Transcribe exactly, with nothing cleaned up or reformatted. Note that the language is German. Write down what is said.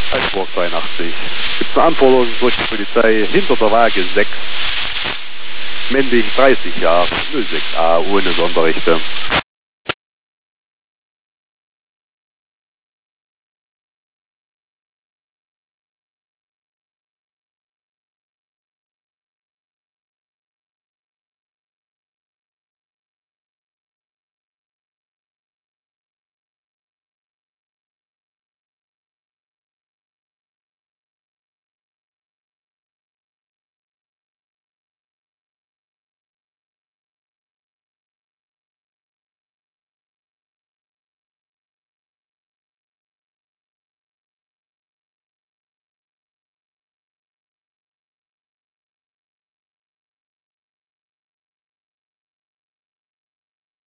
Eisburg zweiundachtzig. Gibt eine Anforderung durch die Polizei hinter der Waage sechs. Männlich dreißig Jahre, null sechs A ohne Sonderrechte.